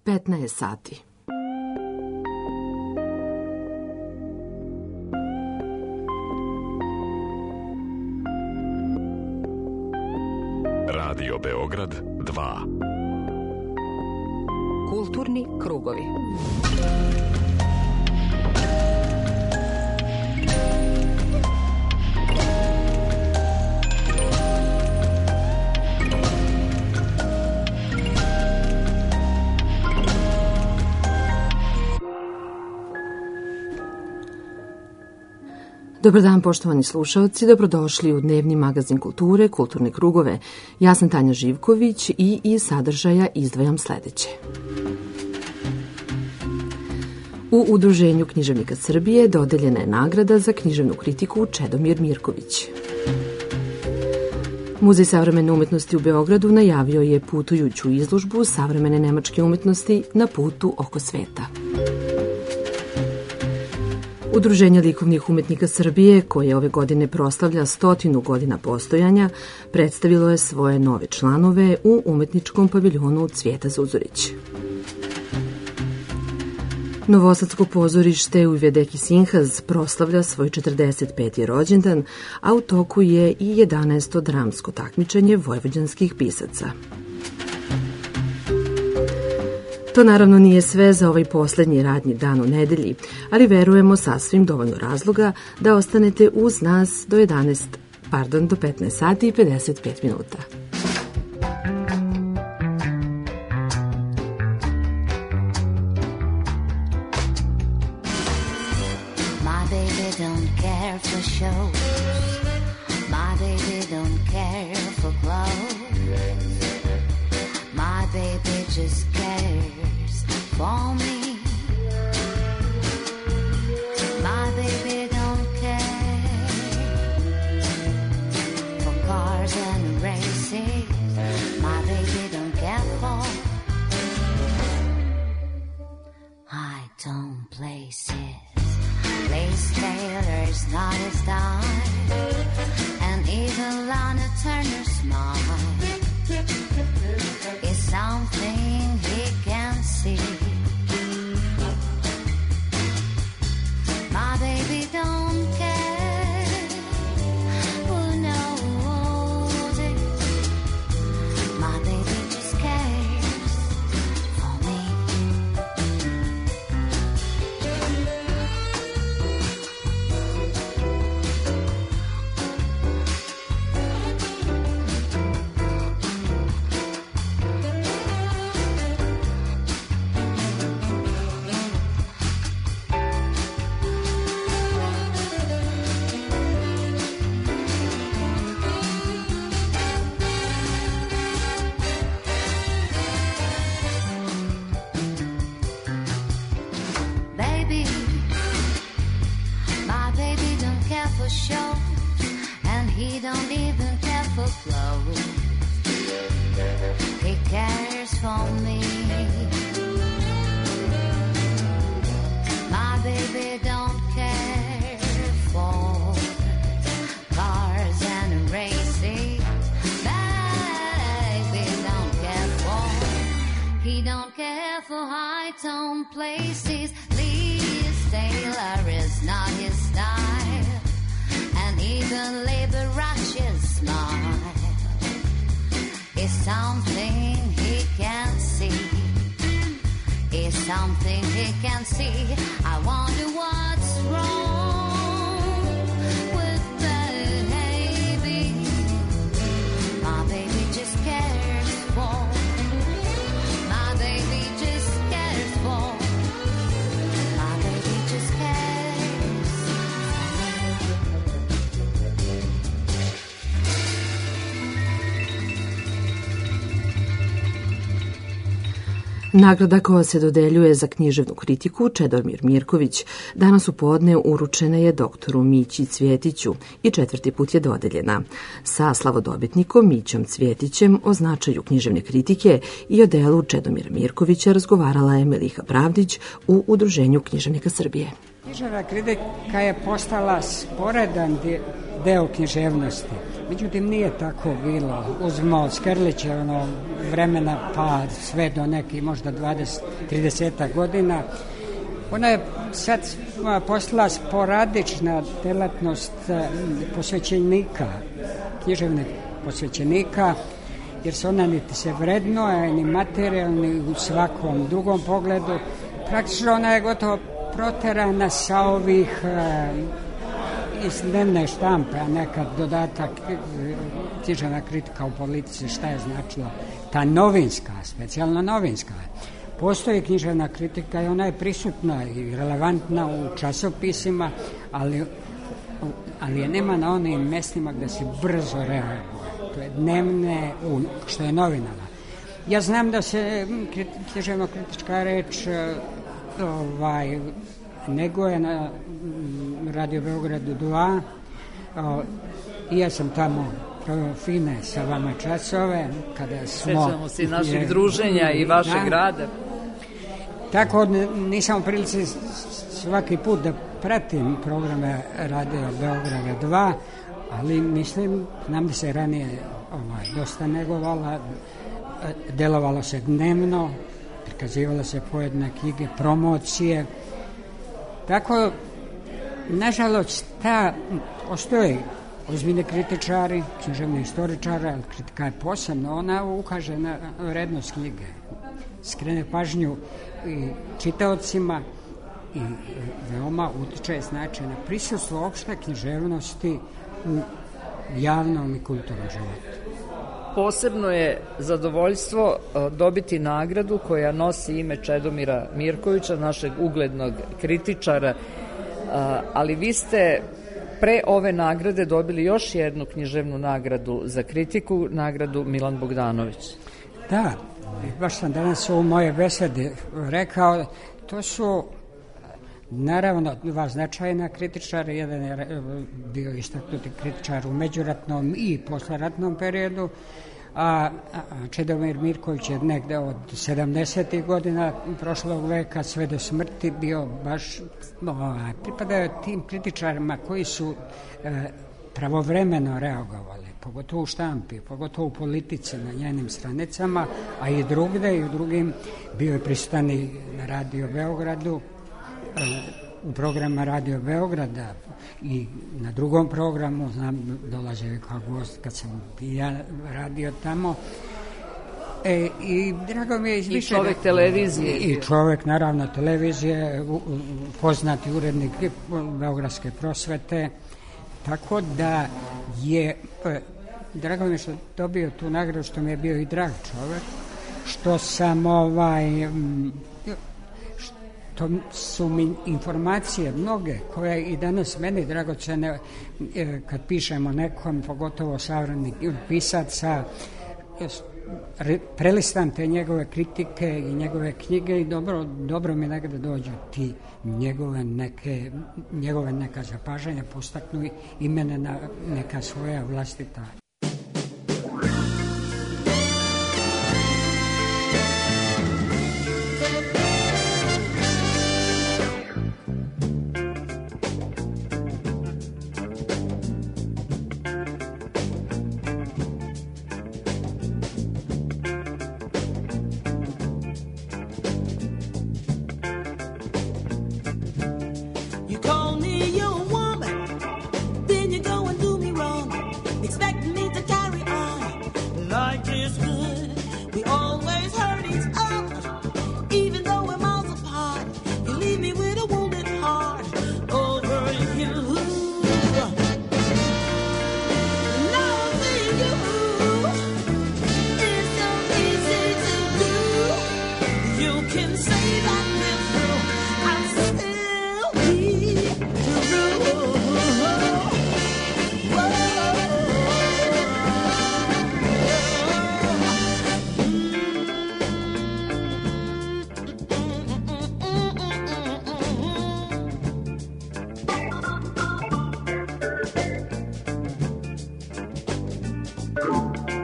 15 sati. Radio Beograd 2. Kulturni krugovi. Dobar dan, poštovani slušalci, dobrodošli u dnevni magazin kulture, Kulturne krugove. Ja sam Tanja Živković i iz sadržaja izdvajam sledeće. U Udruženju književnika Srbije dodeljena je nagrada za književnu kritiku Čedomir Mirković. Muzej savremene umetnosti u Beogradu najavio je putujuću izložbu savremene nemačke umetnosti na putu oko sveta. Udruženje likovnih umetnika Srbije, koje ove godine proslavlja 100 godina postojanja, predstavilo je svoje nove članove u umetničkom paviljonu Cvijeta Zuzorić. Novosadsko pozorište u Uvjedeki Sinhaz proslavlja svoj 45. rođendan, a u toku je i 11. dramsko takmičenje vojvođanskih pisaca. To naravno nije sve za ovaj poslednji radnji dan u nedelji, ali verujemo sasvim dovoljno razloga da ostanete uz nas do 15 sati i 55 minuta. For me, my baby don't care for cars and races. My baby don't care for high-tone places. Lace Taylor's not his style, and even Lana Turner's smile is something he can see. My baby don't care who knows it. My baby just cares for me. Show, and he don't even care for clothes. He cares for me. My baby don't care for cars and racing. Baby don't care for. He don't care for high-tone places. Liz Taylor is not his style. Even Liberace's smile is something he can see. Is something he can see. I wonder what's wrong with baby. My baby just cares for. My baby just cares for. My baby just cares. Nagrada koja se dodeljuje za književnu kritiku Čedomir Mirković danas u podne uručena je doktoru Mići Cvjetiću i 4. put je dodeljena. Sa slavodobitnikom Mićom Cvjetićem o značaju književne kritike i o delu Čedomira Mirkovića razgovarala je Meliha Pravdić u Udruženju književnika Srbije. Književna kritika je postala sporedan deo književnosti. Međutim, nije tako bilo. Uzmimo Skerlića vremena pa sve do nekih možda 20-30 godina. Ona je sad postala sporadična delatnost posvećenika, književnih posvećenika, jer se ona niti se vrednuje, ni materijalni u svakom drugom pogledu. Praktično ona je gotovo proterana sa ovih iz dnevne štampe, a nekad dodatak književna kritika u politici, šta je značila ta novinska, specijalno novinska. Postoji književna kritika i ona je prisutna i relevantna u časopisima, ali je nema na onim mestima gde se brzo reaguje. To je dnevne, što je novinama. Ja znam da se književno-kritička reč neguje na Radio Beogradu 2 i ja sam tamo proveo fine sa vama časove kada smo... Sećamo se naših druženja i vašeg rada. Tako nisam u prilici svaki put da pratim programe Radio Beograda 2, ali mislim, znam da se ranije dosta negovala, delovalo se dnevno, prikazivalo se pojedine knjige, promocije. Tako, nažalost, postoji ozbiljni kritičari, književni istoričari, ali kritika je posebno, ona ukaže na vrednost knjige, skrene pažnju i čitaocima i veoma utiče znači na prisustvo opšte književnosti u javnom i kulturnom životu. Posebno je zadovoljstvo dobiti nagradu koja nosi ime Čedomira Mirkovića, našeg uglednog kritičara, ali vi ste pre ove nagrade dobili još jednu književnu nagradu za kritiku, nagradu Milan Bogdanović. Da, baš sam danas u moje besede rekao, to su naravno dva značajna kritičara, jedan je bio istaknuti kritičar u međuratnom i posleratnom periodu, a Čedomir Mirković je negde od 70. godina prošlog veka sve do smrti bio baš, pripadao tim kritičarima koji su pravovremeno reagovali, pogotovo u štampi, pogotovo u politici na njenim stranicama, a i drugde i u drugim. Bio je prisutan i na Radio Beogradu, u programa Radio Beograda i na drugom programu, znam, dolazio je kao gost kad sam i ja radio tamo. I drago mi je I čovek televizije. I čovek, naravno, televizije, poznati urednik Beogradske prosvete, tako da je, drago mi je što dobio tu nagradu, što mi je bio i drag čovek, što sam to su mi informacije mnoge koje i danas meni dragocene kad pišemo nekom, pogotovo savremenih pisaca, prelistam te njegove kritike i njegove knjige i dobro mi nekada dođu ti njegove neka zapažanja, postaknu i mene na neka svoja vlastita.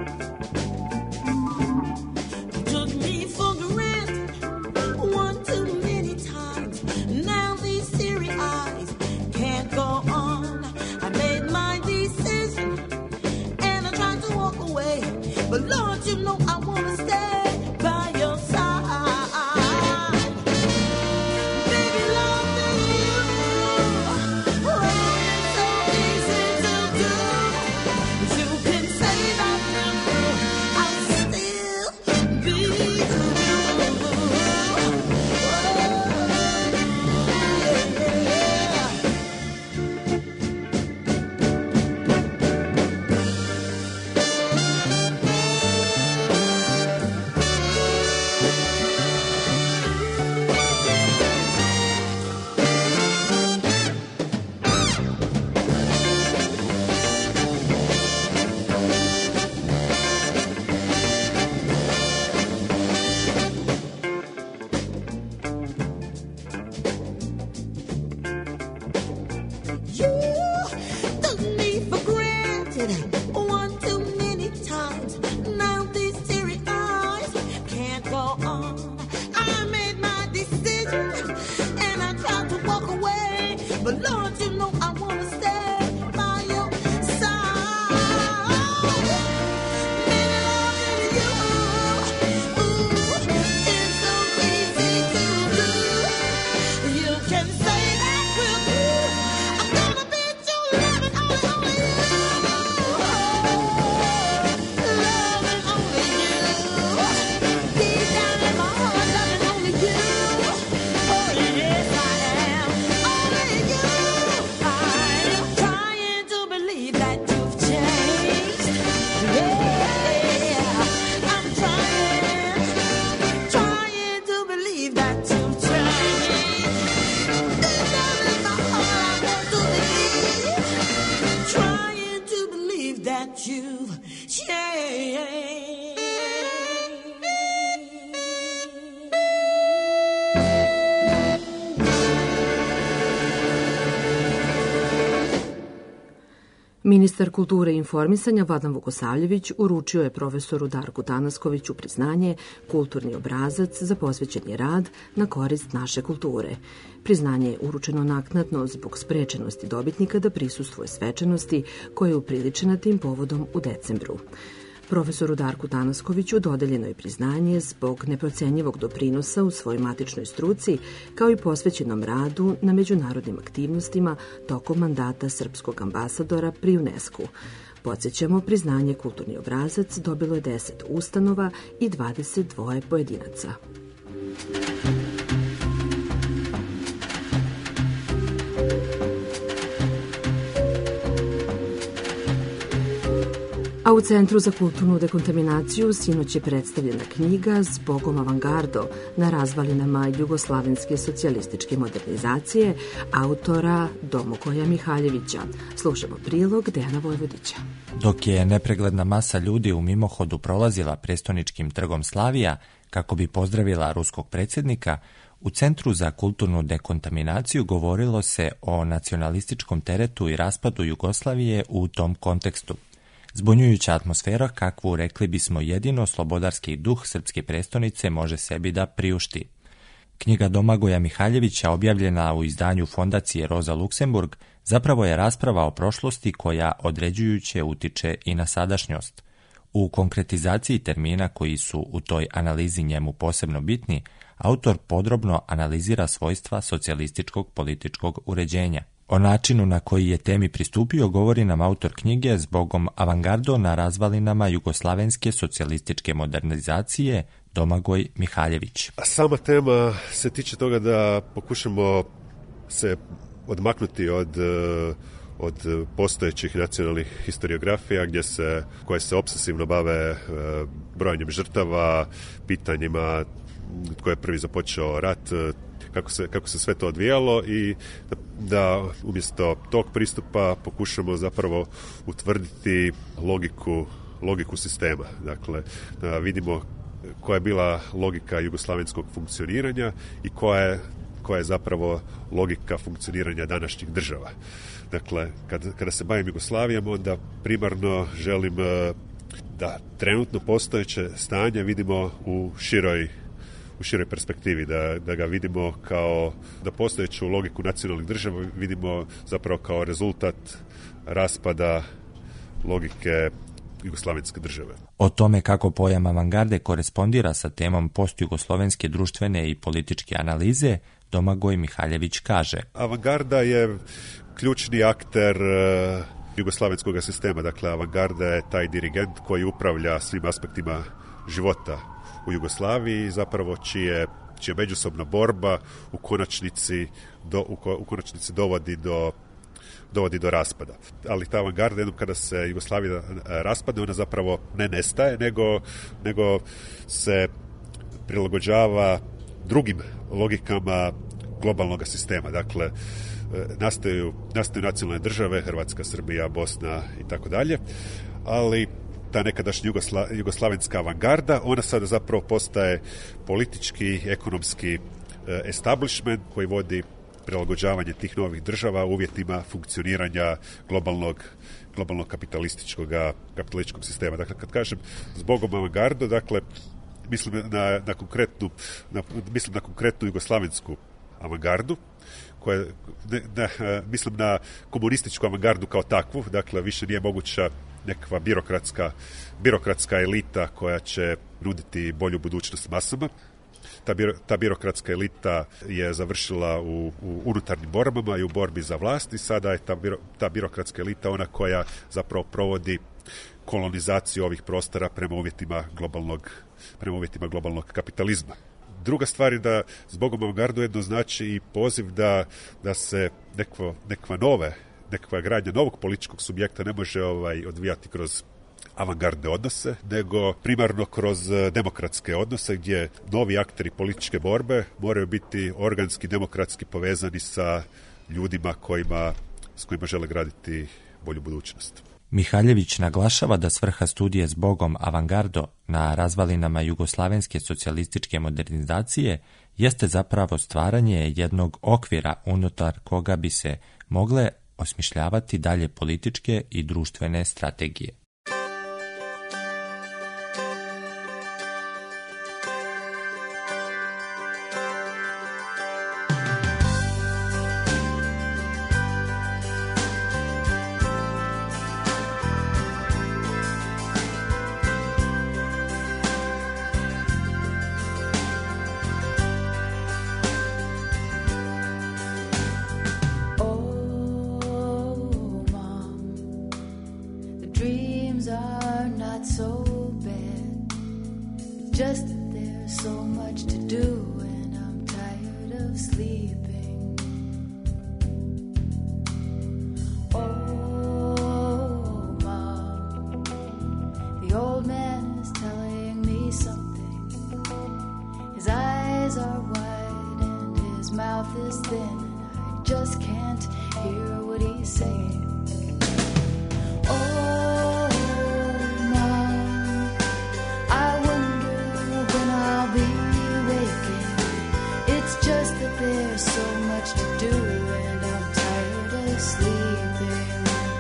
Took me for granted, one, two, believe that you've changed. In my heart I want to be trying to believe that you've changed. Ministar kulture i informisanja Vladan Vukosavljević uručio je profesoru Darku Tanaskoviću priznanje Kulturni obrazac za posvećeni rad na korist naše kulture. Priznanje je uručeno naknadno zbog sprečenosti dobitnika da prisustvuje svečanosti koja je upriličena tim povodom u decembru. Profesoru Darku Tanaskoviću dodeljeno je priznanje zbog neprocenjivog doprinosa u svojoj matičnoj struci, kao i posvećenom radu na međunarodnim aktivnostima tokom mandata srpskog ambasadora pri UNESCO-u. Podsjećamo, priznanje Kulturni obrazac dobilo je 10 ustanova i 22 pojedinaca. A u Centru za kulturnu dekontaminaciju sinoć je predstavljena knjiga Zbogom avangardo na razvalinama jugoslavenske socijalističke modernizacije autora Domagoja Mihaljevića. Slušamo prilog Dejana Vojvodića. Dok je nepregledna masa ljudi u mimohodu prolazila prestoničkim trgom Slavija kako bi pozdravila ruskog predsjednika, u Centru za kulturnu dekontaminaciju govorilo se o nacionalističkom teretu i raspadu Jugoslavije u tom kontekstu. Zbunjujuća atmosfera kakvu, rekli bismo, jedino slobodarski duh srpske prestonice može sebi da priušti. Knjiga Domagoja Mihaljevića, objavljena u izdanju fondacije Rosa Luxemburg, zapravo je rasprava o prošlosti koja određujuće utiče i na sadašnjost. U konkretizaciji termina koji su u toj analizi njemu posebno bitni, autor podrobno analizira svojstva socijalističkog političkog uređenja. O načinu na koji je temi pristupio govori nam autor knjige Zbogom avangardo na razvalinama jugoslavenske socijalističke modernizacije Domagoj Mihaljević. A sama tema se tiče toga da pokušamo se odmaknuti od postojećih nacionalnih historiografija koje se obsesivno bave brojanjem žrtava, pitanjima tko je prvi započeo rat, kako se sve to odvijalo, i da umjesto tog pristupa pokušamo zapravo utvrditi logiku sistema. Dakle, da vidimo koja je bila logika jugoslavenskog funkcioniranja i koja je zapravo logika funkcioniranja današnjih država. Dakle, kada se bavim Jugoslavijom, onda primarno želim da trenutno postojeće stanje vidimo u široj perspektivi, da ga vidimo kao, da postojeću logiku nacionalnih država vidimo zapravo kao rezultat raspada logike jugoslavenske države. O tome kako pojam avangarde korespondira sa temom postjugoslovenske društvene i političke analize, Domagoj Mihaljević kaže: Avangarda je ključni akter jugoslavenskog sistema. Dakle, avangarda je taj dirigent koji upravlja svim aspektima života u Jugoslaviji, zapravo čija međusobna borba u konačnici dovodi do raspada. Ali ta avangarda, jednom kada se Jugoslavija raspadne, ona zapravo ne nestaje, nego se prilagođava drugim logikama globalnog sistema. Dakle, nastaju nacionalne države, Hrvatska, Srbija, Bosna i tako dalje, ali ta nekadašnja jugoslavenska avangarda, ona sada zapravo postaje politički, ekonomski establishment koji vodi prilagođavanje tih novih država uvjetima funkcioniranja globalnog kapitalističkog sistema. Dakle, kad kažem zbogom avangardo, dakle, mislim na konkretnu jugoslavensku avangardu, mislim na komunističku avangardu kao takvu. Dakle, više nije moguća nekakva birokratska elita koja će nuditi bolju budućnost masama. Ta birokratska elita je završila u unutarnjim borbama i u borbi za vlast, i sada je ta birokratska elita ona koja zapravo provodi kolonizaciju ovih prostora prema uvjetima globalnog kapitalizma. Druga stvar je da zbogom avangardu jedno znači i poziv da se nekakva gradnja novog političkog subjekta ne može odvijati kroz avangardne odnose, nego primarno kroz demokratske odnose gdje novi akteri političke borbe moraju biti organski, demokratski povezani sa ljudima s kojima žele graditi bolju budućnost. Mihaljević naglašava da svrha studije Zbogom avangardo na razvalinama jugoslavenske socijalističke modernizacije jeste zapravo stvaranje jednog okvira unutar koga bi se mogle osmišljavati dalje političke i društvene strategije. Just that there's so much to do and I'm tired of sleeping. Oh, Mom, the old man is telling me something. His eyes are wide and his mouth is thin and I just can't hear what he's saying. There's so much to do and I'm tired of sleeping.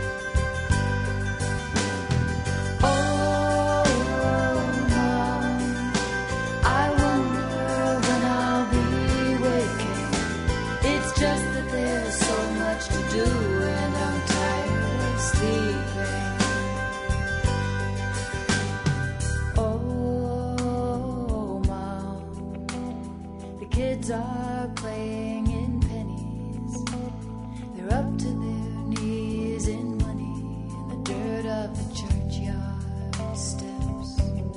Oh, Mom, I wonder when I'll be waking. It's just that there's so much to do and I'm tired of sleeping. Oh, Mom, the kids are playing in pennies. They're up to their knees in money in the dirt of the churchyard steps.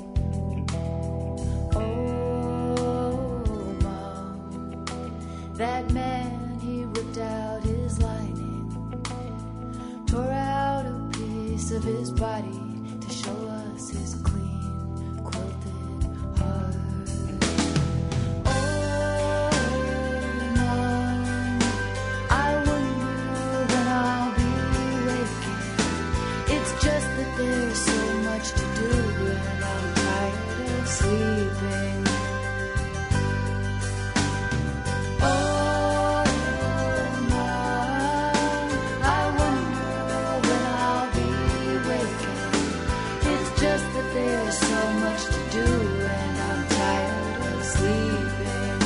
Oh, Mom, that man, he ripped out his lining, tore out a piece of his body to show us his clean quilted heart. There's so much to do and I'm tired of sleeping. Oh, Mom, I wonder when I'll be waking. It's just that there's so much to do and I'm tired of sleeping.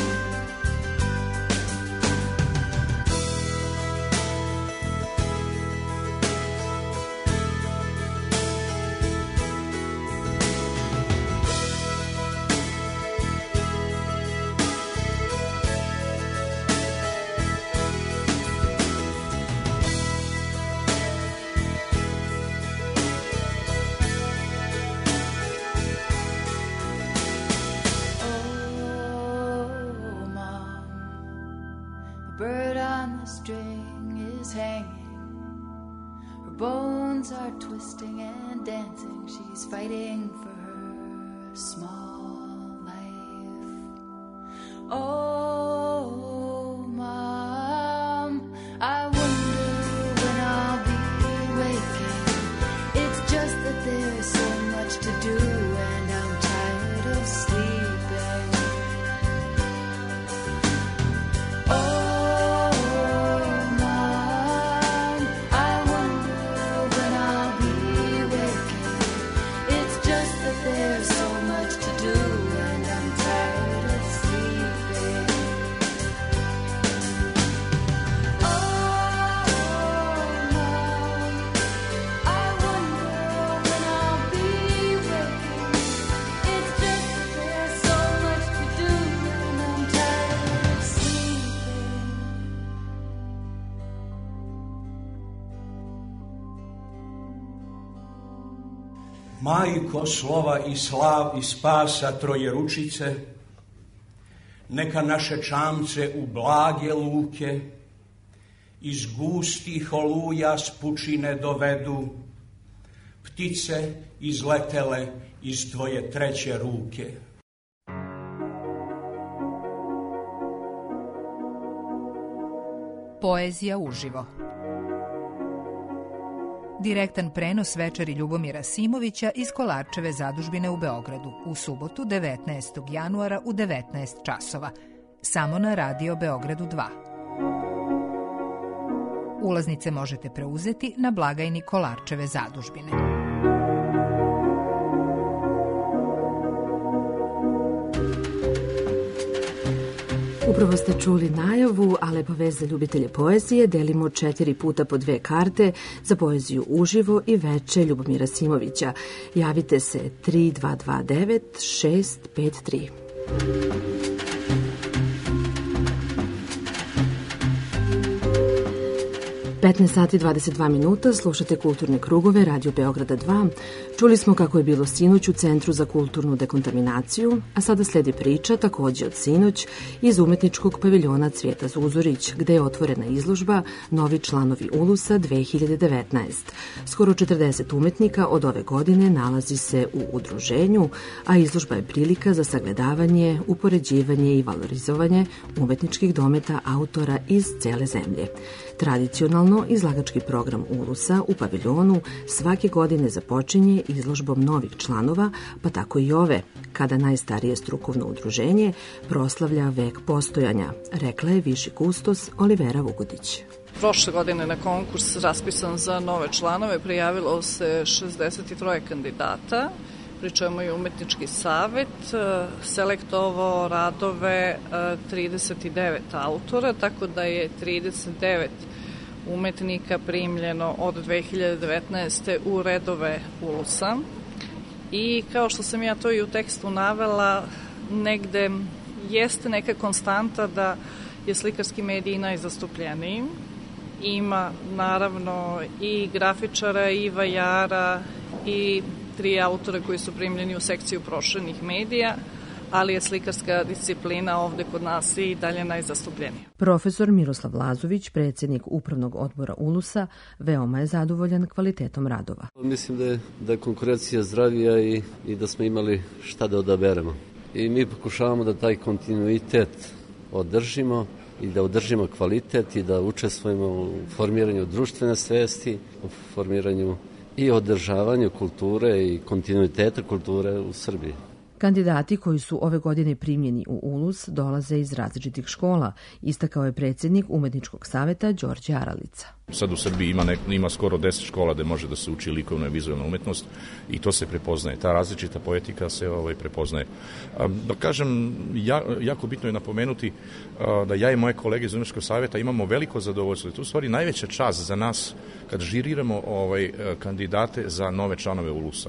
Bird on the string is hanging. Her bones are twisting and dancing. She's fighting for her small life. Oh, Mom, I wonder when I'll be waking. It's just that there's so much to do and I'm tired of sleeping. Oh, there's so much to do and I'm tired of sleeping. Oh, Mom, I wonder when I'll be waking. It's just that there's so much to do and I'm tired of sleeping. Majko slova i slav i spasa trojeručice, neka naše čamce u blage luke iz gustih oluja s pučine dovedu, ptice izletele iz tvoje treće ruke. Poezija uživo. Direktan prenos večeri Ljubomira Simovića iz Kolarčeve zadužbine u Beogradu u subotu 19. januara u 19 časova. Samo na Radio Beogradu 2. Ulaznice možete preuzeti na blagajni Kolarčeve zadužbine. Upravo ste čuli najavu, a lepa vest za ljubitelje poezije. Delimo 4 puta po 2 karte za poeziju uživo i veče Ljubomira Simovića. Javite se 3229 653. 15 sati 22 minuta, slušate Kulturne krugove Radio Beograda 2. Čuli smo kako je bilo sinoć u Centru za kulturnu dekontaminaciju, a sada sledi priča takođe od sinoć iz umetničkog paviljona Cvijeta Zuzorić, gde je otvorena izložba Novi članovi Ulusa 2019. Skoro 40 umetnika od ove godine nalazi se u udruženju, a izložba je prilika za sagledavanje, upoređivanje i valorizovanje umetničkih dometa autora iz cele zemlje. Tradicionalno, izlagački program Ulusa u paviljonu svake godine započinje izložbom novih članova, pa tako i ove, kada najstarije strukovno udruženje proslavlja vek postojanja, rekla je viši kustos Olivera Vugodić. Prošle godine na konkurs raspisan za nove članove prijavilo se 63 kandidata, pri čemu je umetnički savet selektovao radove 39 autora, tako da je 39 umetnika primljeno od 2019. u redove Ulusa. I kao što sam ja to i u tekstu navela, negde jeste neka konstanta da je slikarski medij najzastupljeniji. Ima naravno i grafičara, i vajara, i 3 autora koji su primljeni u sekciju proširenih medija, ali je slikarska disciplina ovde kod nas i dalje najzastupljenija. Profesor Miroslav Lazović, predsjednik Upravnog odbora Ulusa, veoma je zadovoljan kvalitetom radova. Mislim da je konkurencija zdravija i da smo imali šta da odaberemo. I mi pokušavamo da taj kontinuitet održimo i da održimo kvalitet i da učestvujemo u formiranju društvene svesti, u formiranju i održavanju kulture i kontinuiteta kulture u Srbiji. Kandidati koji su ove godine primljeni u Ulus dolaze iz različitih škola, istakao je predsjednik Umetničkog saveta Đorđe Aralica. Sad u Srbiji ima skoro 10 škola gde može da se uči likovna i vizualna umetnost i to se prepoznaje. Ta različita poetika se prepoznaje. Da kažem, jako bitno je napomenuti da ja i moje kolege iz Umetničkog saveta imamo veliko zadovoljstvo. To je u stvari najveća čast za nas kad žiriramo kandidate za nove članove Ulusa.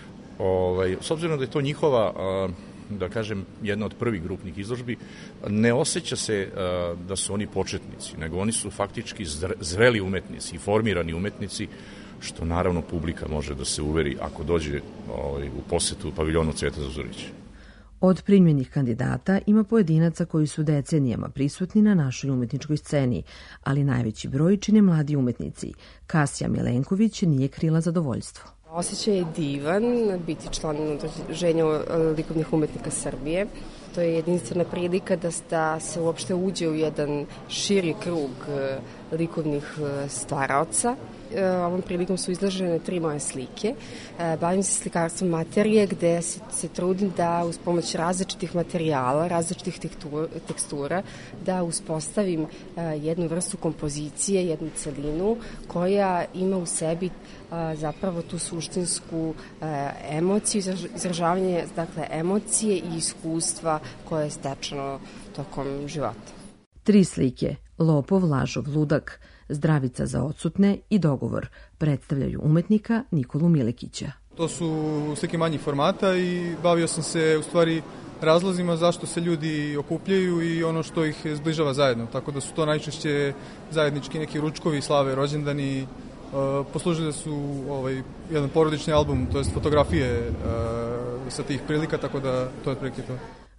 S obzirom da je to njihova, da kažem, jedna od prvih grupnih izložbi, ne osjeća se da su oni početnici, nego oni su faktički zreli umetnici i formirani umetnici, što naravno publika može da se uveri ako dođe u posetu paviljonu Cvijeta Zuzorić. Od primljenih kandidata ima pojedinaca koji su decenijama prisutni na našoj umetničkoj sceni, ali najveći broj čine mladi umetnici. Kasija Milenković nije krila zadovoljstvo. Osjećaj je divan biti član udruženja likovnih umetnika Srbije. To je jedinstvena prilika da se uopšte uđe u jedan širi krug likovnih stvaraoca. Ovom prilikom su izložene 3 moje slike. Bavim se slikarstvom materije gde se trudim da uz pomoć različitih materijala, različitih tekstura, da uspostavim jednu vrstu kompozicije, jednu celinu koja ima u sebi zapravo tu suštinsku emociju, izražavanje emocije i iskustva koje je stečeno tokom života. 3 slike, Lopov, Lažov, Ludak, Zdravica za odsutne i Dogovor predstavljaju umetnika Nikolu Milekića. To su slike manjih formata i bavio sam se u stvari razlozima zašto se ljudi okupljaju i ono što ih zbližava zajedno. Tako da su to najčešće zajednički neki ručkovi, slave, rođendani. Poslužili su jedan porodični album, to jest fotografije sa tih prilika, tako da to je otprilike to.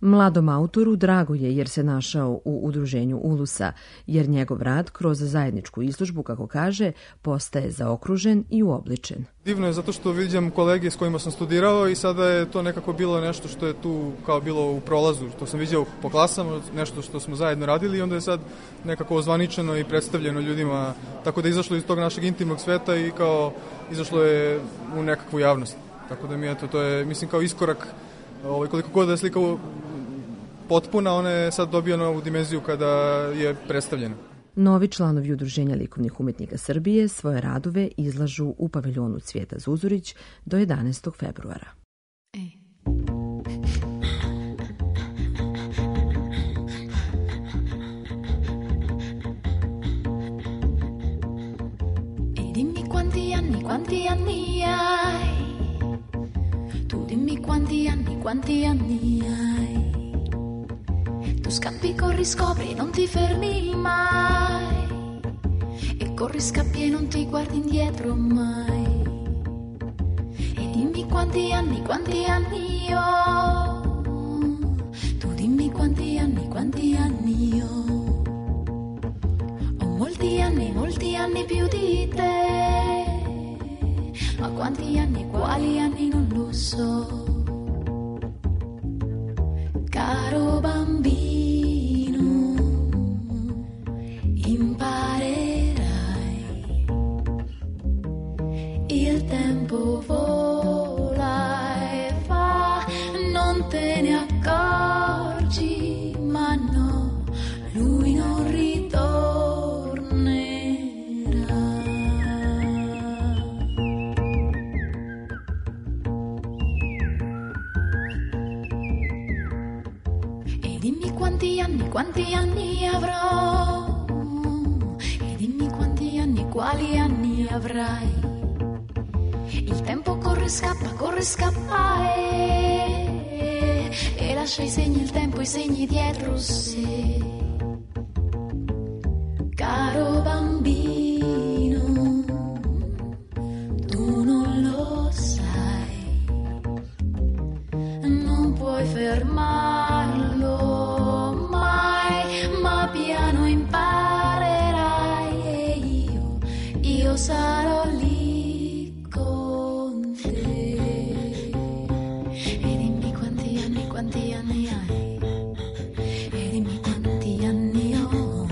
Mladom autoru drago je jer se našao u udruženju Ulusa, jer njegov rad kroz zajedničku izložbu, kako kaže, postaje zaokružen i uobličen. Divno je zato što vidim kolege s kojima sam studirao i sada je to nekako bilo nešto što je tu kao bilo u prolazu, što sam vidio po klasama, nešto što smo zajedno radili i onda je sad nekako ozvaničeno i predstavljeno ljudima, tako da je izašlo iz tog našeg intimnog sveta i kao izašlo je u nekakvu javnost. Tako da mi eto, to je, mislim, kao iskorak, koliko god da je slika potpuna, ona je sad dobio novu dimenziju kada je predstavljena. Novi članovi Udruženja likovnih umetnika Srbije svoje radove izlažu u paviljonu Cvijeta Zuzurić do 11. februara. Dimmi quanti anni hai, tu dimmi quanti anni hai. Tu scappi, corri, scopri, non ti fermi mai. E corri, scappi e non ti guardi indietro mai. E dimmi quanti anni ho. Tu dimmi quanti anni ho. Ho molti anni più di te. Ma quanti anni, quali anni non lo so. Caro bambino, imparerai. Il tempo vola e va, non te ne accorgi, ma no, lui non ritornerà. E dimmi quanti anni avrò, e dimmi quanti anni, quali anni avrai. Il tempo corre, scappa e lascia i segni, il tempo i segni dietro sé. Caro bambino, tu non lo sai, non puoi fermarlo mai, ma piano imparerai e io sarò lì. Quanti anni hai? E dimmi quanti anni ho.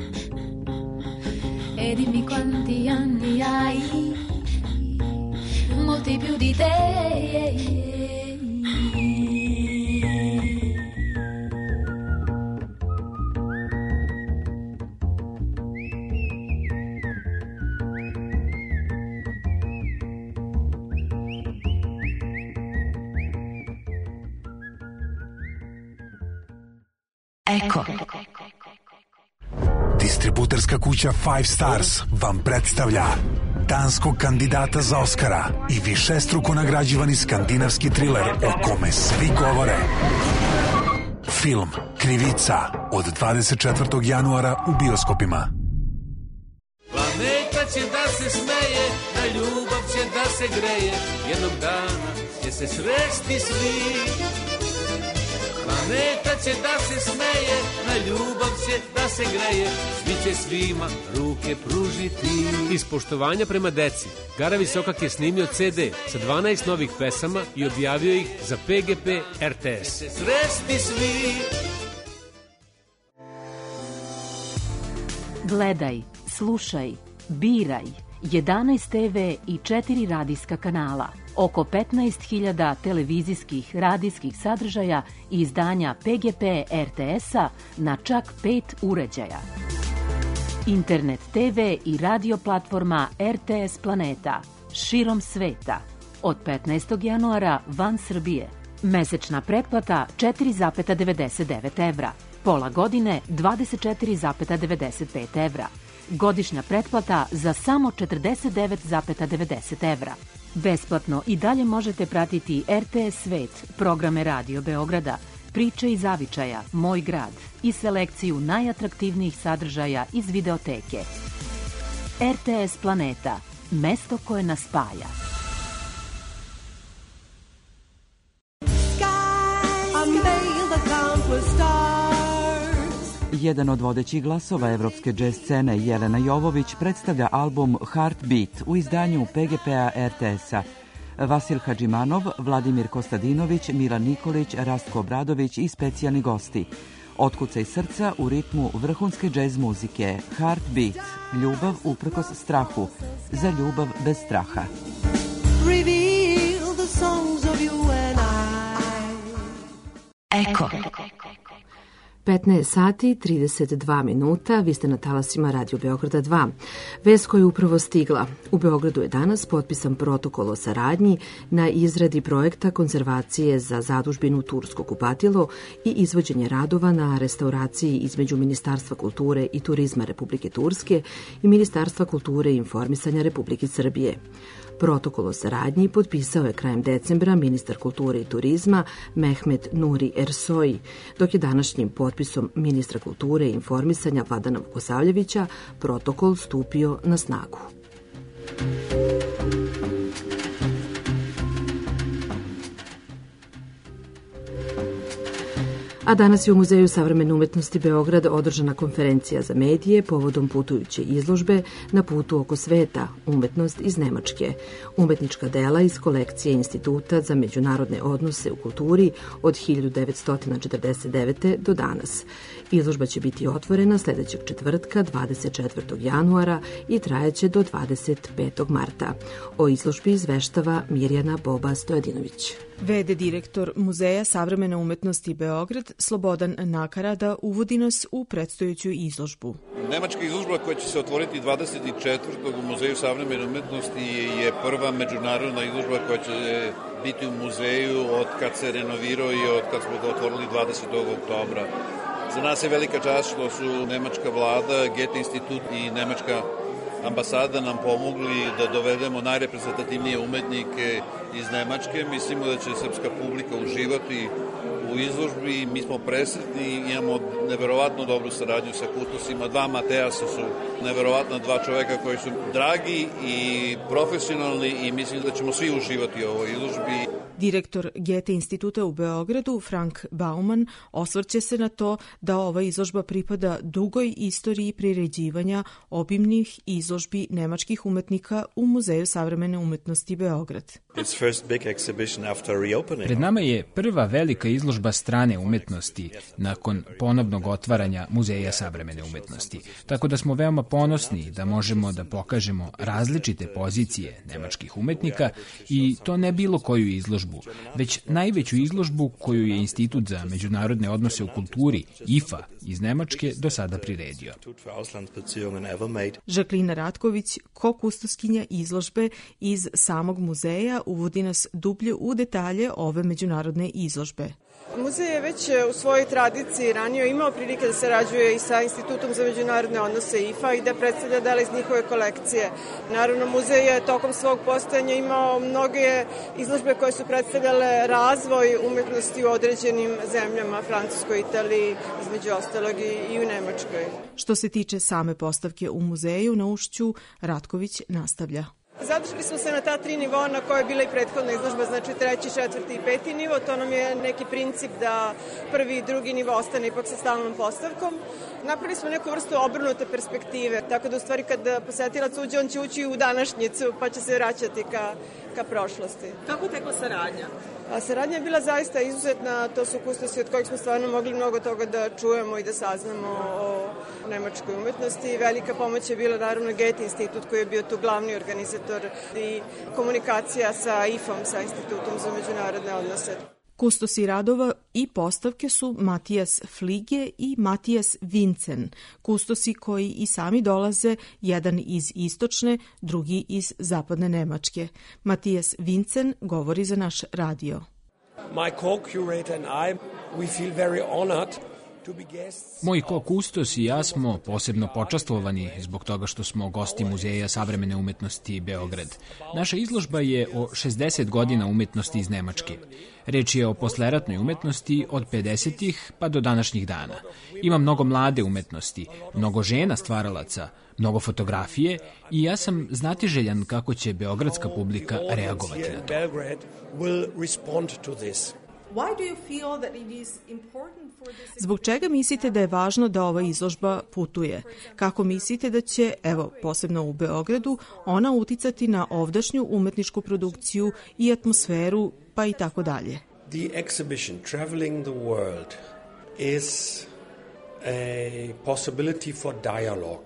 E dimmi quanti anni hai? Molti più di te. Eko. Distributerska kuća Five Stars vam predstavlja danskog kandidata za Oskara i višestruko nagrađivani skandinavski triler o kome svi govore. Film Krivica od 24. januara u bioskopima. Planeta će da se smeje, na ljubav će da se greje, jednog dana će se sresti svi. Planeta će da se smeje, na ljubav će da se greje, svi će svima ruke pružiti. Iz poštovanja prema deci, Gara Visokak je snimio CD sa 12 novih pesama i objavio ih za PGP RTS. Sresti svi. Gledaj, slušaj, biraj. 11 TV i 4 radijska kanala. Oko 15.000 televizijskih, radijskih sadržaja i izdanja PGP RTS-a na čak 5 uređaja. Internet TV i radio platforma RTS Planeta širom sveta. Od 15. januara van Srbije. Mesečna pretplata 4,99 evra. Pola godine 24,95 evra. Godišnja pretplata za samo 49,90 evra. Besplatno i dalje možete pratiti RTS Svet, programe Radio Beograda, priče iz zavičaja, Moj grad i selekciju najatraktivnijih sadržaja iz videoteke. RTS Planeta, mesto koje nas spaja. Unveil the Jedan od vodećih glasova evropske džez scene, Jelena Jovović, predstavlja album Heartbeat u izdanju PGP-a RTS-a. Vasil Hadžimanov, Vladimir Kostadinović, Milan Nikolić, Rastko Obradović i specijalni gosti. Otkucaj srca u ritmu vrhunske džez muzike. Heartbeat, ljubav uprkos strahu, za ljubav bez straha. Reveal the songs of you and I. Eko. 15 sati 32 minuta, vi ste na talasima Radio Beograda 2. Vest koja je upravo stigla. U Beogradu je danas potpisan protokol o saradnji na izradi projekta konzervacije za zadužbinu Tursko kupatilo i izvođenje radova na restauraciji između Ministarstva kulture i turizma Republike Turske i Ministarstva kulture i informisanja Republike Srbije. Protokol o saradnji potpisao je krajem decembra ministar kulture i turizma Mehmet Nuri Ersoy, dok je današnjim potpisom ministra kulture i informisanja Vladana Vukosavljevića protokol stupio na snagu. A danas je u Muzeju savremene umetnosti Beograd održana konferencija za medije povodom putujuće izložbe Na putu oko sveta, umetnost iz Nemačke. Umetnička dela iz kolekcije Instituta za međunarodne odnose u kulturi od 1949. do danas. Izložba će biti otvorena sljedećeg četvrtka, 24. januara i trajaće do 25. marta. O izložbi izveštava Mirjana Boba Stojadinović. V.d. direktor Muzeja savremene umetnosti Beograd Slobodan Nakarada uvodi nas u predstojeću izložbu. Nemačka izložba koja će se otvoriti 24. u Muzeju savremene umetnosti je prva međunarodna izložba koja će biti u muzeju od kad se renovirao i od kad smo ga otvorili 20. oktobra. Za nas je velika čast što su nemačka vlada, Goethe institut i nemačka ambasada nam pomogli da dovedemo najreprezentativnije umetnike iz Nemačke. Mislimo da će srpska publika uživati u izložbi. Mi smo presretni, imamo neverovatno dobru saradnju sa kutosima. Dva Mateasa su neverovatna dva čoveka koji su dragi i profesionalni i mislim da ćemo svi uživati u ovoj izložbi. Direktor Goethe instituta u Beogradu, Frank Bauman, osvrće se na to da ova izložba pripada dugoj istoriji priređivanja obimnih izložbi nemačkih umetnika u Muzeju savremene umetnosti Beograd. Pred nama je prva velika izložba strane umetnosti nakon ponovnog otvaranja Muzeja savremene umetnosti. Tako da smo veoma ponosni da možemo da pokažemo različite pozicije nemačkih umetnika i to ne bilo koju izložbu, već najveću izložbu koju je Institut za međunarodne odnose u kulturi, IFA, iz Nemačke do sada priredio. Žaklina Ratković, ko-kustoskinja izložbe iz samog muzeja, uvodi nas dublje u detalje ove međunarodne izložbe. Muzej je već u svojoj tradiciji ranije imao prilike da sarađuje i sa Institutom za međunarodne odnose IFA i da predstavlja dela iz njihove kolekcije. Naravno, muzej je tokom svog postojanja imao mnoge izložbe koje su predstavljale razvoj umetnosti u određenim zemljama, Francuskoj, Italiji, između ostalog i u Nemačkoj. Što se tiče same postavke u muzeju, na Ušću, Ratković nastavlja. Zadržali smo se na ta tri nivoa na koje je bila i prethodna izložba, znači treći, četvrti i peti nivo. To nam je neki princip da prvi i drugi nivo ostane ipak sa stalnom postavkom. Napravili smo neku vrstu obrnute perspektive, tako da u stvari kad posetilac uđe, on će ući u današnjicu pa će se vraćati ka prošlosti. Kako tekla saradnja? A saradnja je bila zaista izuzetna, to su kustosi od kojih smo stvarno mogli mnogo toga da čujemo i da saznamo o nemačkoj umetnosti. Velika pomoć je bila naravno Goethe institut koji je bio tu glavni organizator i komunikacija sa IFA-om, sa Institutom za međunarodne odnose. Kustosi radova i postavke su Matijas Flige i Matijas Vincen, kustosi koji i sami dolaze, jedan iz istočne, drugi iz zapadne Nemačke. Matijas Vincen govori za naš radio. My co-curator and I, we feel very honored. Moj ko-kustos i ja smo posebno počastvovani zbog toga što smo gosti Muzeja savremene umetnosti Beograd. Naša izložba je o 60 godina umetnosti iz Nemačke. Reč je o posleratnoj umetnosti od 50-ih pa do današnjih dana. Ima mnogo mlade umetnosti, mnogo žena stvaralaca, mnogo fotografije i ja sam znatiželjan kako će beogradska publika reagovati na to. Zbog čega mislite da je važno da ova izložba putuje? Kako mislite da će, evo, posebno u Beogradu, ona uticati na ovdašnju umetničku produkciju i atmosferu, pa i tako dalje? The exhibition, Traveling the World, is a possibility for dialogue.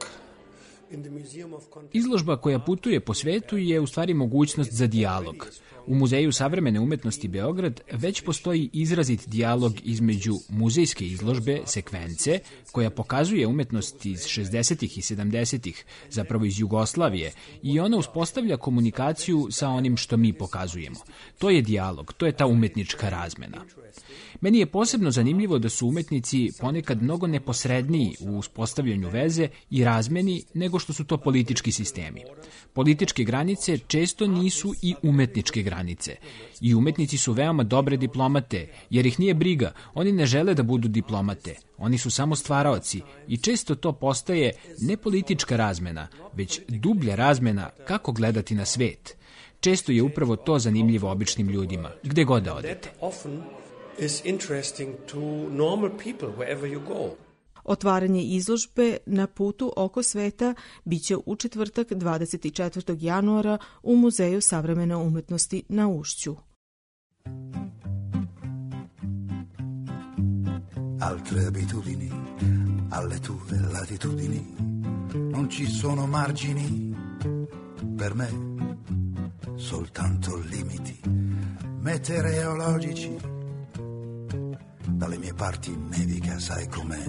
Izložba koja putuje po svetu je u stvari mogućnost za dijalog. U Muzeju savremene umetnosti Beograd već postoji izrazit dijalog između muzejske izložbe Sekvence, koja pokazuje umetnost iz 60. i 70. zapravo iz Jugoslavije, i ona uspostavlja komunikaciju sa onim što mi pokazujemo. To je dijalog, to je ta umetnička razmena. Meni je posebno zanimljivo da su umetnici ponekad mnogo neposredniji u uspostavljanju veze i razmeni nego što su to politički sistemi. Političke granice često nisu i umetničke granice. I umetnici su veoma dobre diplomate, jer ih nije briga, oni ne žele da budu diplomate. Oni su samo stvaraoci i često to postaje ne politička razmena, već dublja razmena kako gledati na svet. Često je upravo to zanimljivo običnim ljudima, gde god da odete. Is interesting to normal people wherever you go. Otvaranje izložbe Na putu oko sveta biće u četvrtak 24. januara u Muzeju savremene umetnosti na Ušću. Altre abitudini, alle tue latitudini, non ci sono margini per me, soltanto limiti meteorologici. Dalle mie parti nevica, sai com'è.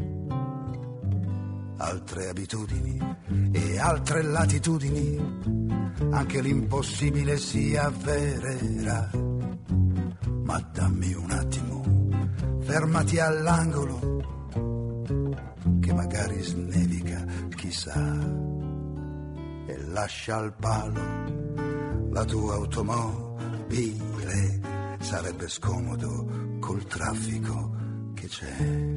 Altre abitudini e altre latitudini, anche l'impossibile si avvererà. Ma dammi un attimo, fermati all'angolo, che magari snevica, chissà, e lascia al palo la tua automobile. Sarebbe scomodo col traffico che c'è.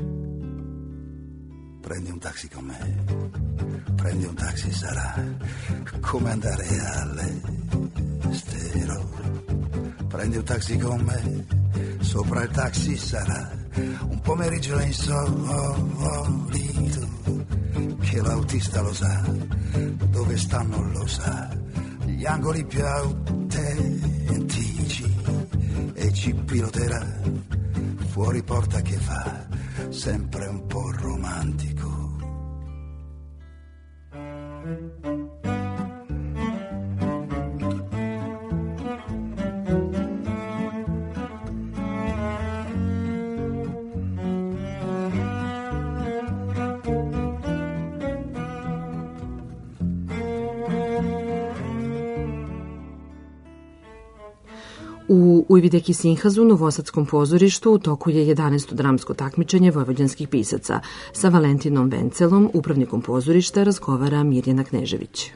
Prendi un taxi con me, prendi un taxi, sarà come andare all'estero. Prendi un taxi con me, sopra il taxi sarà un pomeriggio insolito, che l'autista lo sa, dove stanno lo sa, gli angoli più autentici, e ci piloterà fuori porta che fa sempre un po' romantico. U Ujvideki Sinhazu, Novosadskom pozorištu, u toku je 11. dramsko takmičenje vojvođanskih pisaca. Sa Valentinom Vencelom, upravnikom pozorišta, razgovara Mirjana Knežević.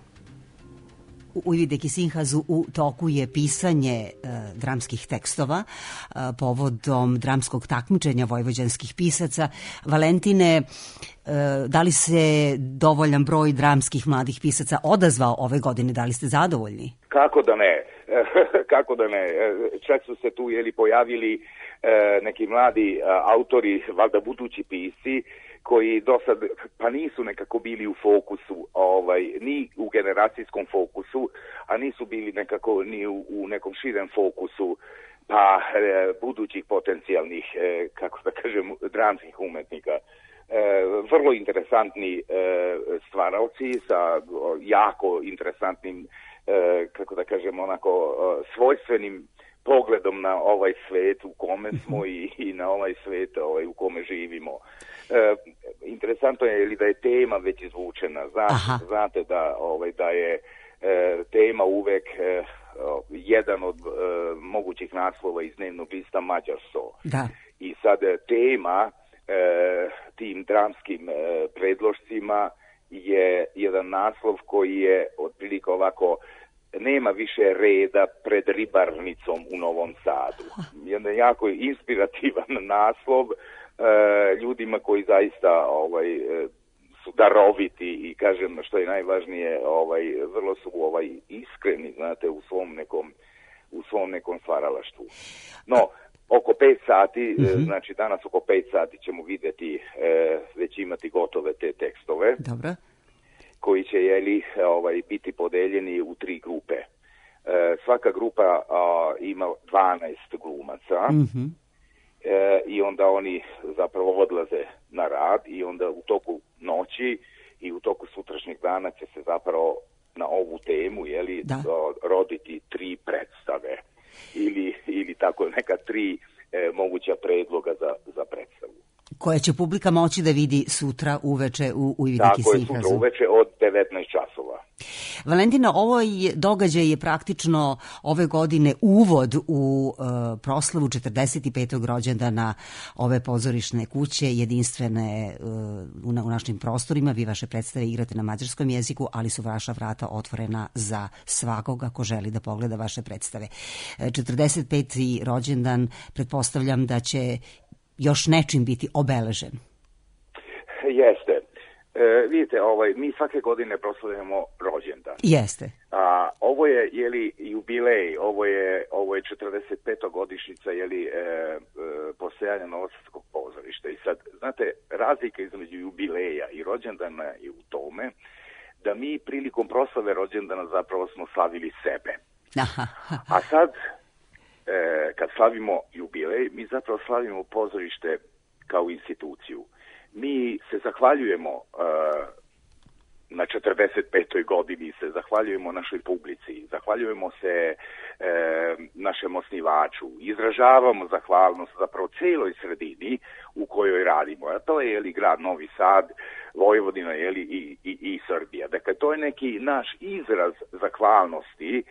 U Ujvideki Sinhazu u toku je pisanje dramskih tekstova povodom dramskog takmičenja vojvođanskih pisaca. Valentine, da li se dovoljan broj dramskih mladih pisaca odazvao ove godine? Da li ste zadovoljni? Kako da ne? Kako da ne? Čak su se tu pojavili neki mladi autori, valjda budući pisci, koji do sad pa nisu nekako bili u fokusu, ni u generacijskom fokusu, a nisu bili nekako ni u nekom širem fokusu pa budućih potencijalnih, kako da kažem, dramskih umetnika. Vrlo interesantni stvaraoci sa jako interesantnim, kako da kažem, onako svojstvenim pogledom na ovaj svet u kome smo i na ovaj svet u kome živimo. Interesantno je da je tema već izvučena. Znate da je tema uvek jedan od mogućih naslova iz dnevnog lista Mađarsko. Da. I sad tema tim dramskim predložcima je jedan naslov koji je otprilike ovako: nema više reda pred ribarnicom u Novom Sadu. Jedan jako inspirativan naslov ljudima koji zaista su daroviti i, kažem, što je najvažnije, vrlo su iskreni, znate, u svom nekom stvaralaštvu. No, oko 5 sati, znači danas oko 5 sati ćemo vidjeti, već imati gotove te tekstove. Dobro. Koji će biti podeljeni u 3 grupe. Svaka grupa ima 12 glumaca i onda oni zapravo odlaze na rad i onda u toku noći i u toku sutrašnjeg dana će se zapravo na ovu temu roditi 3 predstave ili tako neka 3 moguća predloga za predstavu. Koje će publika moći da vidi sutra uveče u Uvidiki Sinhazu. Tako je, sutra uveče od 19 časova. Valentina, ovo događaj je praktično ove godine uvod u proslavu 45. rođendana ove pozorišne kuće, jedinstvene u našim prostorima. Vi vaše predstave igrate na mađarskom jeziku, ali su vaša vrata otvorena za svakoga ko želi da pogleda vaše predstave. 45. rođendan, pretpostavljam da će još nečim biti obeležen. Jeste. Vidite, mi svake godine proslavljamo rođendan. Jeste. Ovo je jubilej, ovo je 45. godišnjica postojanja Novosadskog pozorišta. I sad, znate, razlika između jubileja i rođendana je u tome da mi prilikom proslave rođendana zapravo smo slavili sebe. A sad, kad slavimo jubilej, mi zapravo slavimo pozorište kao instituciju. Mi se zahvaljujemo na 45. godini, se zahvaljujemo našoj publici, zahvaljujemo se našem osnivaču, izražavamo zahvalnost zapravo celoj sredini u kojoj radimo. A to je grad Novi Sad, Vojvodina i Srbija. Dakle, to je neki naš izraz zahvalnosti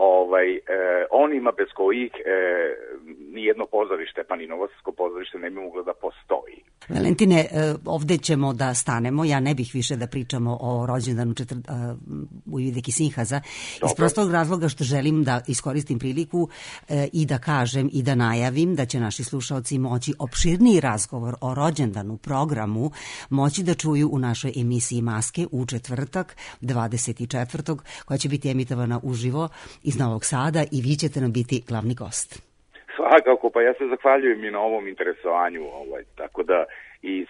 onima bez kojih nijedno pozorište, pa ni Novosadsko pozorište ne bi moglo da postoji. Valentine, ovde ćemo da stanemo. Ja ne bih više da pričamo o rođendanu Uvidiki Sinhaza iz prostog razloga što želim da iskoristim priliku i da kažem i da najavim da će naši slušaoci moći opširniji razgovor o rođendanu programu moći da čuju u našoj emisiji Maske u četvrtak 24. koja će biti emitovana uživo iz Novog Sada i vi ćete nam biti glavni gost. Svakako, pa ja se zahvaljujem i na ovom interesovanju, tako da i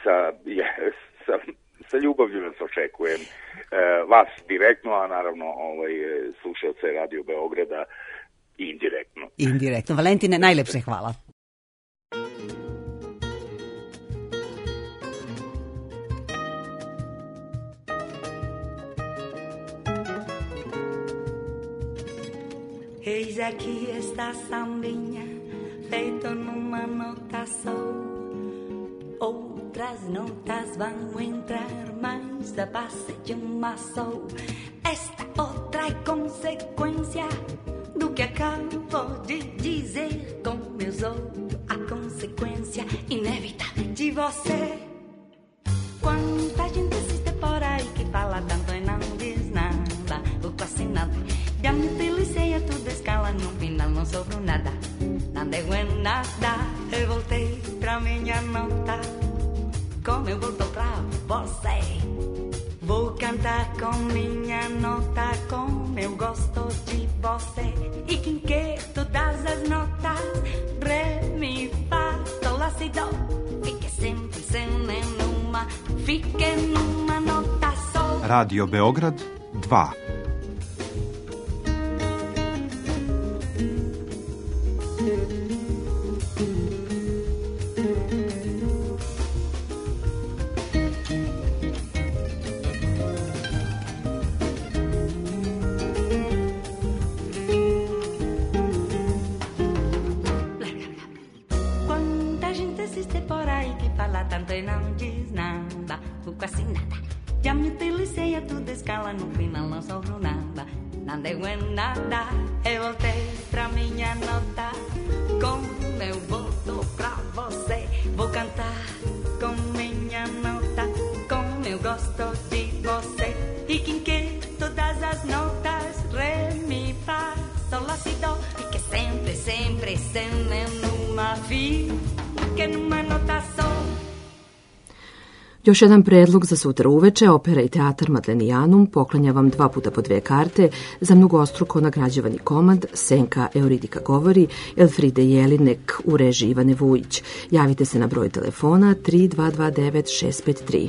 sa ljubavlju nas očekujem vas direktno, a naravno slušalce Radio Beograda indirektno. Indirektno. Valentine, najlepše hvala. Eis aqui esta sambinha, feito numa nota só. Outras notas vão entrar, mas a base de uma só. Esta outra é consequência do que acabo de dizer. Com meus olhos, a consequência inevitável de você. Quanta gente existe por aí que fala tanto e não diz nada, ou quase nada. Já me utilicei a toda escala, no final não sobrou nada. Não deu em nada, eu voltei pra minha nota. Como eu volto pra você, vou cantar com minha nota. Como eu gosto de você. E quem quer todas as notas, ré, mi, fá, sol, lá, si, dó. Fique sempre sem nenhuma, fique numa nota só. Radio Beograd 2. Tanto e não diz nada, ou quase nada. Já me utilicei a toda escala, no final não sobrou nada. Não deu em nada, eu voltei pra minha nota. Como eu volto pra você, vou cantar com minha nota. Como eu gosto de você. E quem quer todas as notas, ré, mi, fá, sol, lá, si, dó. Fique sempre, sempre, sempre numa, fique numa nota só. Još jedan predlog za sutra uveče, opera i teatar Madlenijanum poklanja vam 2 puta po 2 karte za mnogostruko nagrađivani komad Senka Euridika govori Elfride Jelinek u režiji Ivane Vujić. Javite se na broj telefona 3229 653.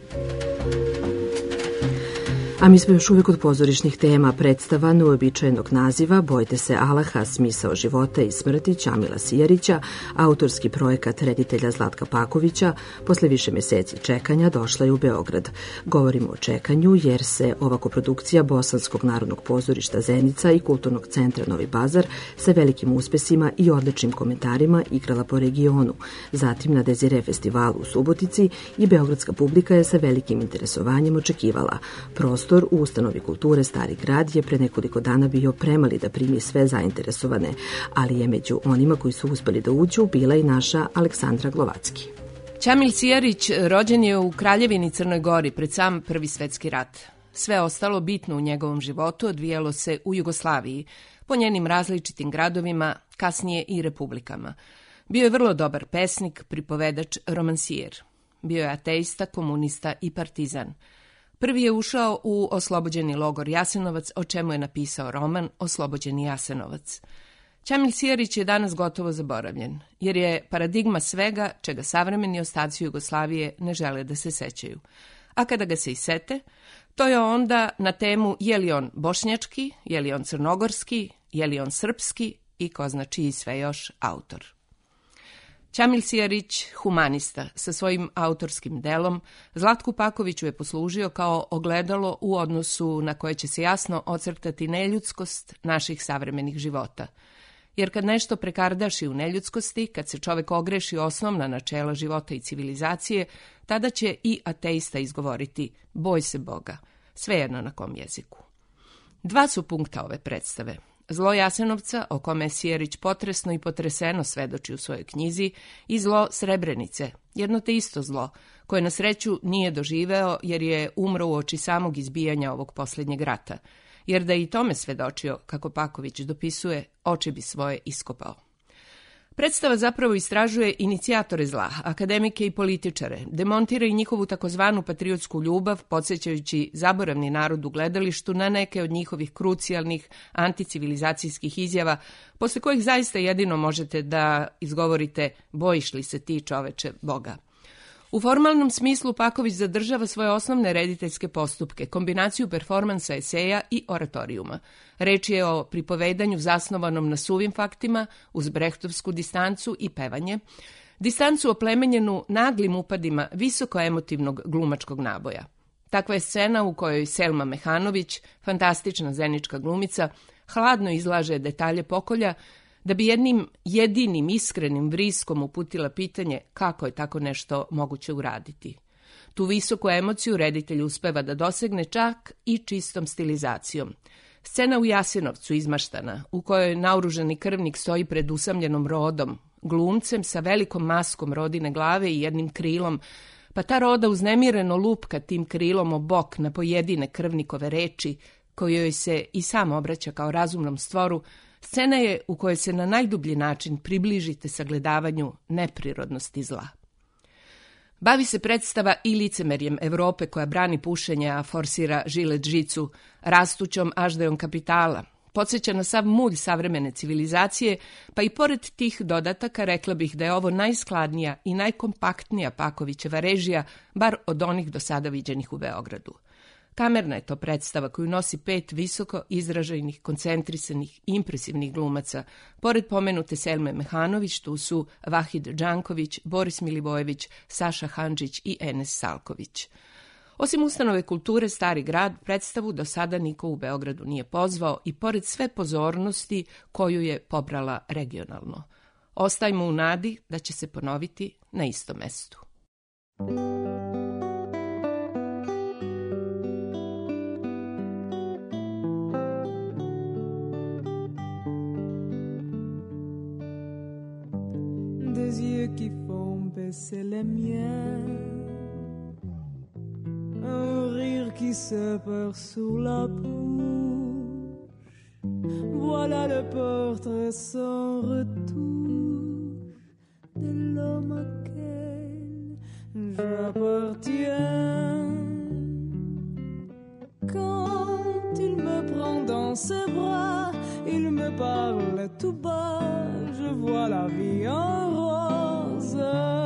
A mi smo još uvijek od pozorišnih tema. Predstava neuobičajenog naziva Bojte se Allaha, smisao života i smrti Ćamila Sijarića, autorski projekat reditelja Zlatka Pakovića, posle više mjeseci čekanja došla je u Beograd. Govorimo o čekanju jer se ova koprodukcija Bosanskog narodnog pozorišta Zenica i Kulturnog centra Novi Pazar sa velikim uspesima i odličnim komentarima igrala po regionu. Zatim na Dezire festivalu u Subotici i beogradska publika je sa velikim interesovanjem očekivala. Prostor u Ustanovi kulture Stari grad je pre nekoliko dana bio premali da primi sve zainteresovane, ali je među onima koji su uspeli da uđu bila i naša Aleksandra Glovacki. Ćamil Sijarić rođen je u Kraljevini Crnoj Gori pred sam Prvi svetski rat. Sve ostalo bitno u njegovom životu odvijalo se u Jugoslaviji, po njenim različitim gradovima, kasnije i republikama. Bio je vrlo dobar pesnik, pripovedač, romansijer. Bio je ateista, komunista i partizan. Prvi je ušao u oslobođeni logor Jasenovac, o čemu je napisao roman Oslobođeni Jasenovac. Ćamil Sijarić je danas gotovo zaboravljen, jer je paradigma svega čega savremeni ostaci Jugoslavije ne žele da se sećaju. A kada ga se i sete, to je onda na temu je li on bošnjački, je li on crnogorski, je li on srpski i ko zna čiji sve još autor. Ćamil Sijarić, humanista, sa svojim autorskim delom, Zlatku Pakoviću je poslužio kao ogledalo u odnosu na koje će se jasno ocrtati neljudskost naših savremenih života. Jer kad nešto prekardaši u neljudskosti, kad se čovek ogreši osnovna načela života i civilizacije, tada će i ateista izgovoriti boj se Boga, svejedno na kom jeziku. 2 su punkta ove predstave. Zlo Jasenovca, o kome Sijarić potresno i potreseno svedoči u svojoj knjizi, i zlo Srebrenice, jedno te isto zlo, koje na sreću nije doživeo jer je umro uoči samog izbijanja ovog posljednjeg rata, jer da je i tome svedočio, kako Paković dopisuje, oči bi svoje iskopao. Predstava zapravo istražuje inicijatore zla, akademike i političare, demontira i njihovu takozvanu patriotsku ljubav, podsjećajući zaboravni narod u gledalištu na neke od njihovih krucijalnih anticivilizacijskih izjava, posle kojih zaista jedino možete da izgovorite bojiš li se ti čoveče Boga. U formalnom smislu Paković zadržava svoje osnovne rediteljske postupke, kombinaciju performansa, eseja i oratorijuma. Reč je o pripovedanju zasnovanom na suvim faktima, uz brehtovsku distancu i pevanje, distancu oplemenjenu naglim upadima visoko emotivnog glumačkog naboja. Takva je scena u kojoj Selma Mehanović, fantastična zenička glumica, hladno izlaže detalje pokolja, da bi jednim jedinim iskrenim vriskom uputila pitanje kako je tako nešto moguće uraditi. Tu visoku emociju reditelj uspeva da dosegne čak i čistom stilizacijom. Scena u Jasenovcu izmaštana, u kojoj naoružani krvnik stoji pred usamljenom rodom, glumcem sa velikom maskom rodine glave i jednim krilom, pa ta roda uznemireno lupka tim krilom o bok na pojedine krvnikove reči, kojoj se i sam obraća kao razumnom stvoru, scena je u kojoj se na najdublji način približite sagledavanju neprirodnosti zla. Bavi se predstava i licemerjem Evrope koja brani pušenje, a forsira žilet žicu, rastućom aždajom kapitala, podsjeća na sav mulj savremene civilizacije, pa i pored tih dodataka rekla bih da je ovo najskladnija i najkompaktnija Pakovićeva režija, bar od onih do sada viđenih u Beogradu. Kamerna je to predstava koju nosi 5 visoko izraženih, koncentrisanih, impresivnih glumaca. Pored pomenute Selme Mehanović, tu su Vahid Đanković, Boris Milivojević, Saša Handžić i Enes Salković. Osim Ustanove kulture Stari grad, predstavu do sada niko u Beogradu nije pozvao i pored sve pozornosti koju je pobrala regionalno. Ostajmo u nadi da će se ponoviti na istom mestu. Des yeux qui font baisser les miens, un rire qui se perd sous la bouche, voilà le portrait sans retouche de l'homme auquel j'appartiens. Quand il me prend dans ses bras, il me parle tout bas, je vois la vie en rose.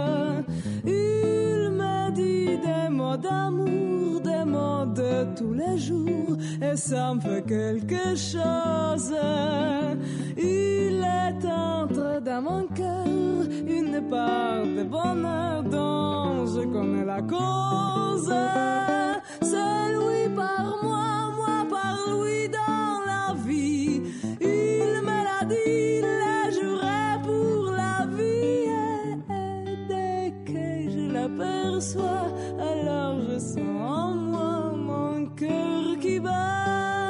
Il me dit des mots d'amour, des mots de tous les jours, et ça me fait quelque chose. Il est entre dans mon cœur une part de bonheur dont je connais la cause. C'est lui par moi, moi par lui dans la vie. Il me l'a dit, il l'a juré pour la vie. Et dès que je l'aperçois, alors je sens en moi mon cœur qui bat.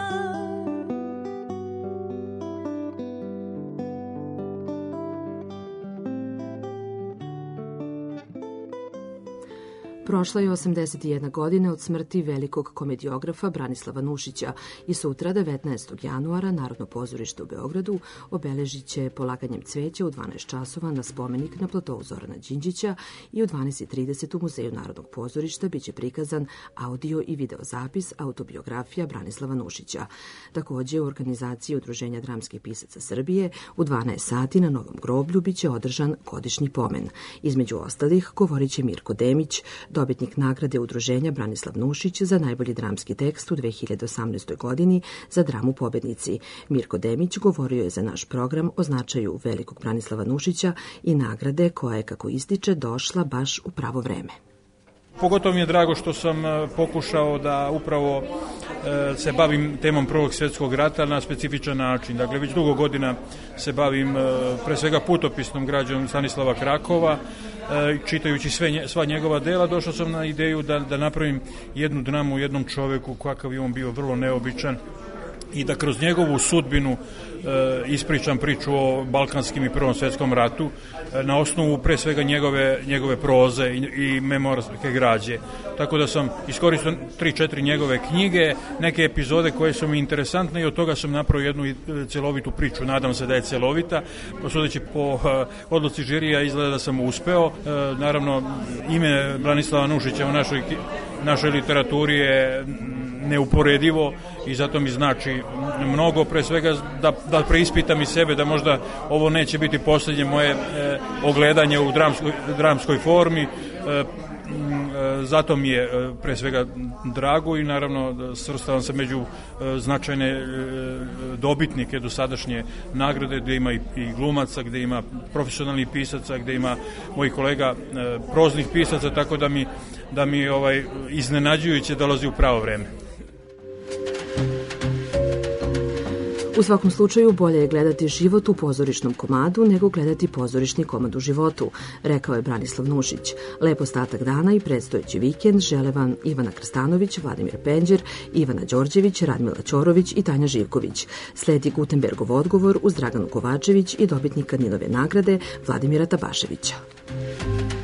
Prošla je 81 godina od smrti velikog komediografa Branislava Nušića i sutra, 19. januara, Narodno pozorište u Beogradu obeležit će polaganjem cveća u 12 časova na spomenik na platovu Zorana Đinđića i u 12:30 u Muzeju Narodnog pozorišta biće prikazan audio i video zapis autobiografija Branislava Nušića. Takođe, u organizaciji Udruženja dramskih pisaca Srbije u 12 sati na Novom groblju biće održan godišnji pomen. Između ostalih govorit će Mirko Demić, dobitnik nagrade Udruženja Branislav Nušić za najbolji dramski tekst u 2018. godini za dramu Pobednici. Mirko Demić govorio je za naš program o značaju velikog Branislava Nušića i nagrade koja je, kako ističe, došla baš u pravo vreme. Pogotovo mi je drago što sam pokušao da upravo se bavim temom Prvog svjetskog rata na specifičan način. Dakle, već dugo godina se bavim pre svega putopisnom građom Stanislava Krakova. Čitajući sva njegova dela, došao sam na ideju da napravim jednu dramu o jednom čoveku kakav je on bio, vrlo neobičan, i da kroz njegovu sudbinu ispričam priču o Balkanskim i Prvom svjetskom ratu na osnovu pre svega njegove proze i memorske građe. Tako da sam iskoristio 3-4 njegove knjige, neke epizode koje su mi interesantne i od toga sam napravio jednu celovitu priču. Nadam se da je celovita. Sudeći po odluci žirija izgleda da sam uspeo. Naravno, ime Branislava Nušića u našoj literaturi je neuporedivo i zato mi znači mnogo, pre svega da preispitam i sebe, da možda ovo neće biti posljednje moje ogledanje u dramskoj formi. Zato mi je pre svega drago i naravno svrstavam se među značajne dobitnike dosadašnje nagrade, gde ima i glumaca, gde ima profesionalnih pisaca, gde ima mojih kolega proznih pisaca, tako da mi iznenađujuće dolazi u pravo vreme. U svakom slučaju, bolje je gledati život u pozorišnom komadu nego gledati pozorišni komad u životu, rekao je Branislav Nušić. Lep ostatak dana i predstojeći vikend žele vam Ivana Krstanović, Vladimir Penđer, Ivana Đorđević, Radmila Ćorović i Tanja Živković. Sledi Gutenbergov odgovor uz Draganu Kovačević i dobitnika Ninove nagrade Vladimira Tabaševića.